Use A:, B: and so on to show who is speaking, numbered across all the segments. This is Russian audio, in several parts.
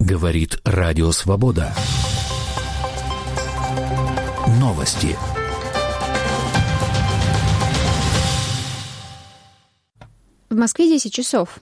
A: Говорит Радио Свобода. Новости.
B: В Москве 10 часов.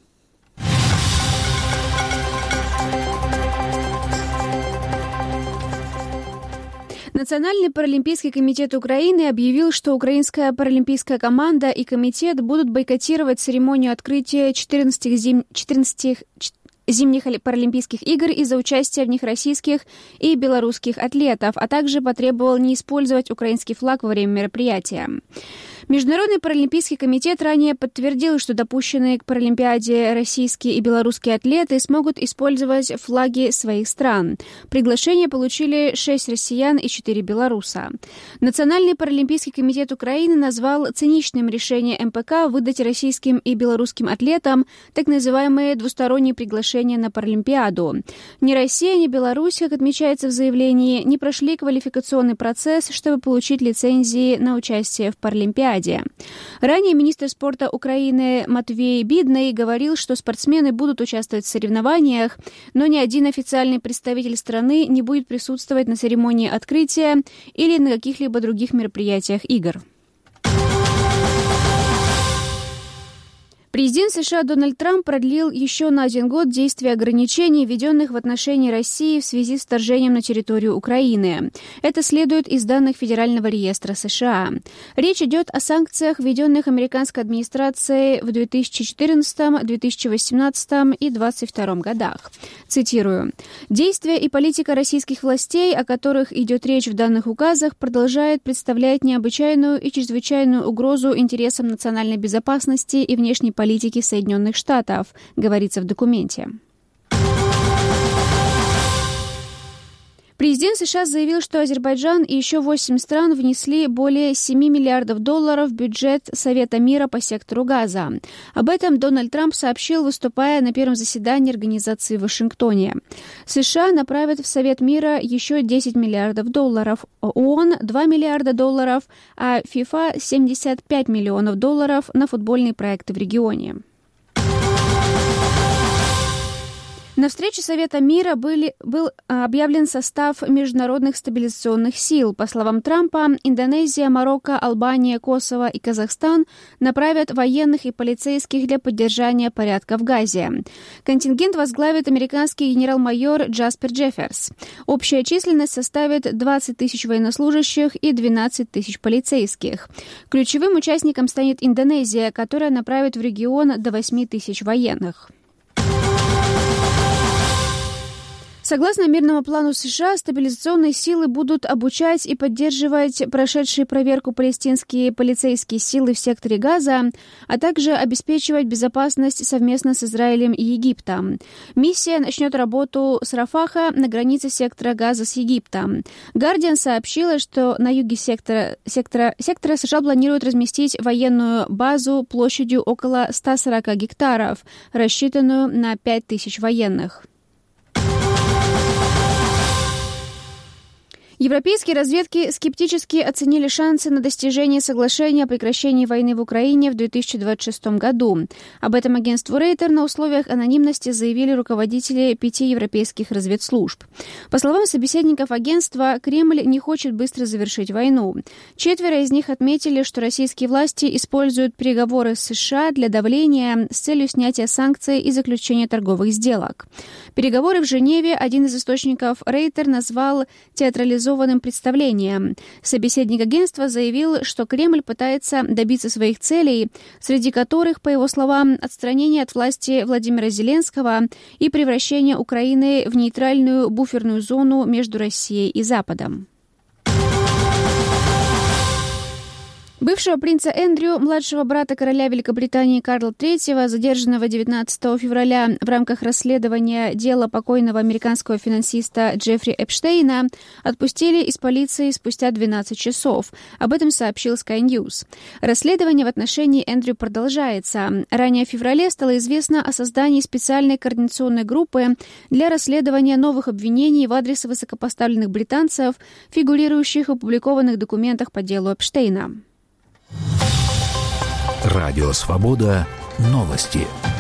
B: Национальный паралимпийский комитет Украины объявил, что украинская паралимпийская команда и комитет будут бойкотировать церемонию открытия 14 зимних паралимпийских игр из-за участия в них российских и белорусских атлетов, а также потребовал не использовать украинский флаг во время мероприятия. Международный паралимпийский комитет ранее подтвердил, что допущенные к Паралимпиаде российские и белорусские атлеты смогут использовать флаги своих стран. Приглашение получили 6 россиян и 4 белоруса. Национальный паралимпийский комитет Украины назвал циничным решение МПК выдать российским и белорусским атлетам так называемые двусторонние приглашения на Паралимпиаду. Ни Россия, ни Беларусь, как отмечается в заявлении, не прошли квалификационный процесс, чтобы получить лицензии на участие в Паралимпиаде. Ранее министр спорта Украины Матвей Бидный говорил, что спортсмены будут участвовать в соревнованиях, но ни один официальный представитель страны не будет присутствовать на церемонии открытия или на каких-либо других мероприятиях игр. Президент США Дональд Трамп продлил еще на 1 год действие ограничений, введенных в отношении России в связи с вторжением на территорию Украины. Это следует из данных Федерального реестра США. Речь идет о санкциях, введенных американской администрацией в 2014, 2018 и 2022 годах. Цитирую. «Действия и политика российских властей, о которых идет речь в данных указах, продолжает представлять необычайную и чрезвычайную угрозу интересам национальной безопасности и внешней политики Соединенных Штатов», говорится в документе. Президент США заявил, что Азербайджан и еще 8 стран внесли более $7 миллиардов в бюджет Совета мира по сектору Газа. Об этом Дональд Трамп сообщил, выступая на первом заседании организации в Вашингтоне. США направят в Совет мира еще $10 миллиардов, ООН $2 миллиарда, а ФИФА $75 миллионов на футбольные проекты в регионе. На встрече Совета мира был объявлен состав международных стабилизационных сил. По словам Трампа, Индонезия, Марокко, Албания, Косово и Казахстан направят военных и полицейских для поддержания порядка в Газе. Контингент возглавит американский генерал-майор Джаспер Джефферс. Общая численность составит 20 тысяч военнослужащих и 12 тысяч полицейских. Ключевым участником станет Индонезия, которая направит в регион до 8 тысяч военных. Согласно мирному плану США, стабилизационные силы будут обучать и поддерживать прошедшие проверку палестинские полицейские силы в секторе Газа, а также обеспечивать безопасность совместно с Израилем и Египтом. Миссия начнет работу с Рафаха на границе сектора Газа с Египтом. Guardian сообщила, что на юге сектора США планируют разместить военную базу площадью около 140 гектаров, рассчитанную на 5000 военных. Европейские разведки скептически оценили шансы на достижение соглашения о прекращении войны в Украине в 2026 году. Об этом агентству Рейтер на условиях анонимности заявили руководители 5 европейских разведслужб. По словам собеседников агентства, Кремль не хочет быстро завершить войну. 4 из них отметили, что российские власти используют переговоры с США для давления с целью снятия санкций и заключения торговых сделок. Переговоры в Женеве один из источников Рейтер назвал театрализованным представлением. Собеседник агентства заявил, что Кремль пытается добиться своих целей, среди которых, по его словам, отстранение от власти Владимира Зеленского и превращение Украины в нейтральную буферную зону между Россией и Западом. Бывшего принца Эндрю, младшего брата короля Великобритании Карла III, задержанного 19 февраля в рамках расследования дела покойного американского финансиста Джеффри Эпштейна, отпустили из полиции спустя 12 часов. Об этом сообщил Sky News. Расследование в отношении Эндрю продолжается. Ранее в феврале стало известно о создании специальной координационной группы для расследования новых обвинений в адрес высокопоставленных британцев, фигурирующих в опубликованных документах по делу Эпштейна.
A: Радио Свобода. Новости.